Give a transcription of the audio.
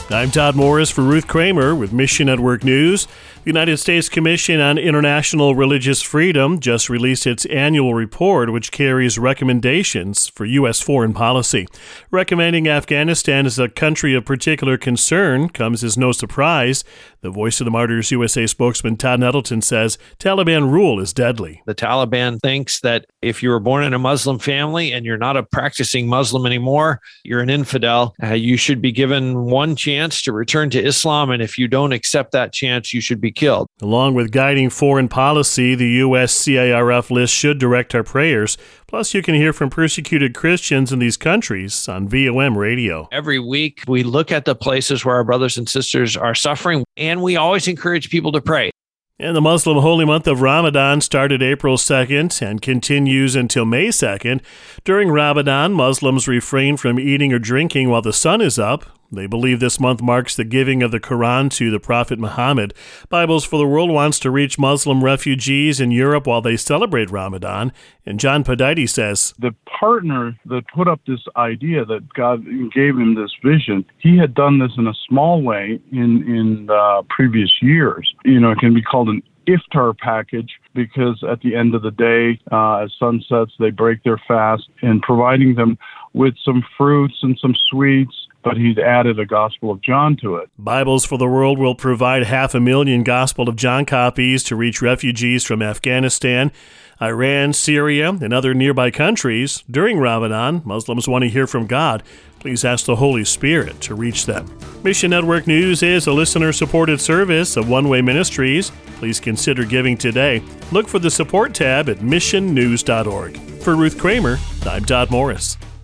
I'm Todd Morris for Ruth Kramer with Mission Network News. The United States Commission on International Religious Freedom just released its annual report, which carries recommendations for U.S. foreign policy. Recommending Afghanistan as a country of particular concern comes as no surprise. The Voice of the Martyrs USA spokesman Todd Nettleton says Taliban rule is deadly. The Taliban thinks that if you were born in a Muslim family and you're not a practicing Muslim anymore, you're an infidel. You should be given one chance to return to Islam, and if you don't accept that chance, you should be killed. Along with guiding foreign policy, the U.S. CIRF list should direct our prayers. Plus, you can hear from persecuted Christians in these countries on VOM Radio. Every week, we look at the places where our brothers and sisters are suffering, and we always encourage people to pray. And the Muslim holy month of Ramadan started April 2nd and continues until May 2nd. During Ramadan, Muslims refrain from eating or drinking while the sun is up. They believe this month marks the giving of the Quran to the Prophet Muhammad. Bibles for the World wants to reach Muslim refugees in Europe while they celebrate Ramadan. And John Podite says, the partner that put up this idea that God gave him this vision, he had done this in a small way in previous years. It can be called an iftar package because at the end of the day, as sun sets, they break their fast, and providing them with some fruits and some sweets, but he's added a Gospel of John to it. Bibles for the World will provide 500,000 Gospel of John copies to reach refugees from Afghanistan, Iran, Syria, and other nearby countries. During Ramadan, Muslims want to hear from God. Please ask the Holy Spirit to reach them. Mission Network News is a listener-supported service of One Way Ministries. Please consider giving today. Look for the support tab at missionnews.org. For Ruth Kramer, I'm Todd Morris.